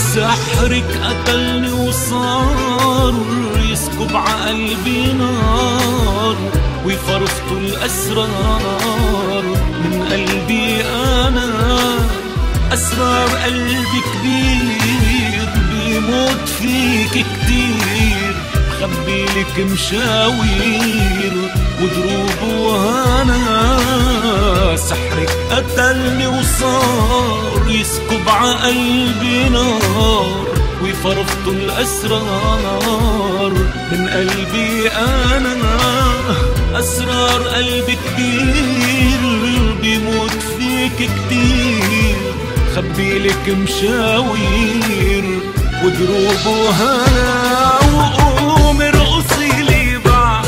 سحرك قتلني وصار يسكب عقلبي نار، وفرضت الأسرار من قلبي أنا. أسرار قلبي كبير بيموت فيك كتير، خبيلك مشاوير ودروب وهنا. سحرك قتلني وصار يسكب عقلبي نار، وفرضت الأسرار من قلبي أنا. أسرار قلبي كبير بيموت فيك كتير، خبيلك مشاوير ودروب وهنا. وقوم ارقصي لي بعد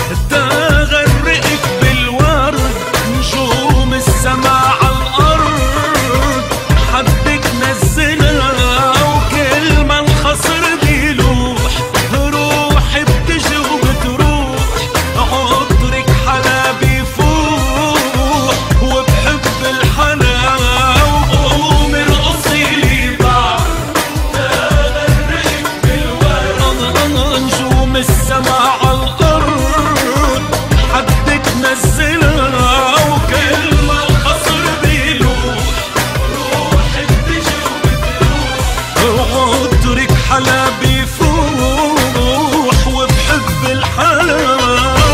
تغرقك بالورد، نجوم السما عالأرض حدك نزلها، وكل ما الخصر بيلوح روحي بتجي وبتروح. عطرك حلا بيفوح وبحب الحلا. وقوم ارقصي لي بعد تغرقك بالورد، نجوم السما عالأرض حدك نزلها، وكل ما الخصر بيلوح روحي بتجي وبتروح. عطرك حلا بيفوح وبحب الحلا.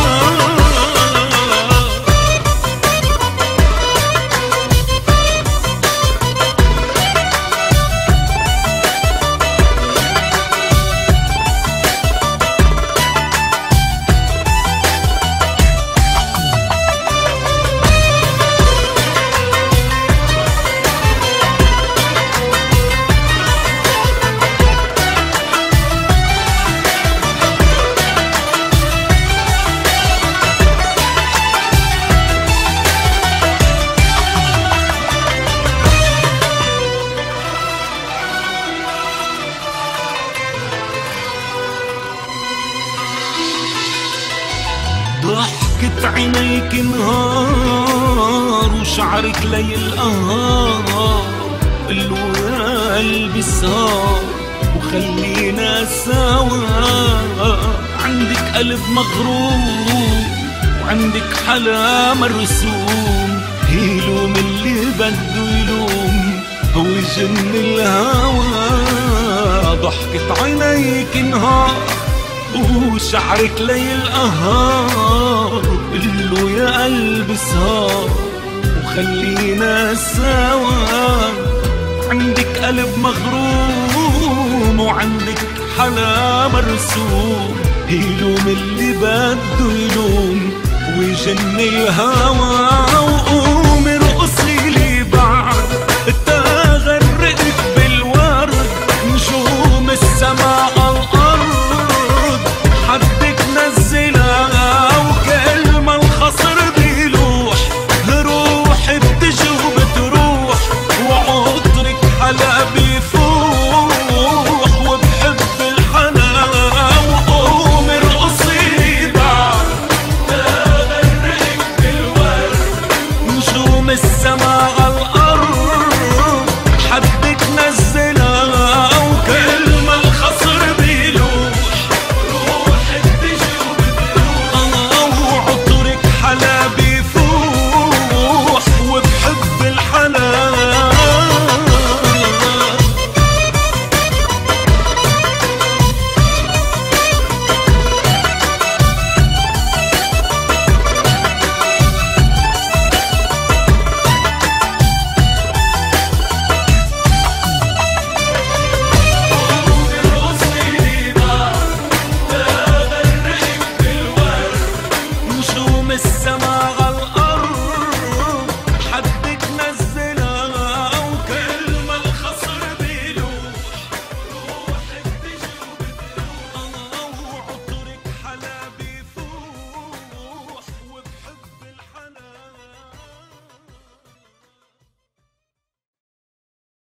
ضحكة عينيك نهار وشعرك ليل قهار، قلو يا قلبي سهر وخلينا سوا. عندك قلب مغروم وعندك حلا مرسوم، يلوم اللي بده يلوم هو جن الهوى. ضحكة عينيك نهار وشعرك ليل قهار، قلو يا قلبي سهر وخلينا سوا. عندك قلب مغروم وعندك حلا مرسوم، يلوم اللي بده يلوم ويجن الهوى. وقوم ارقصي لي بعد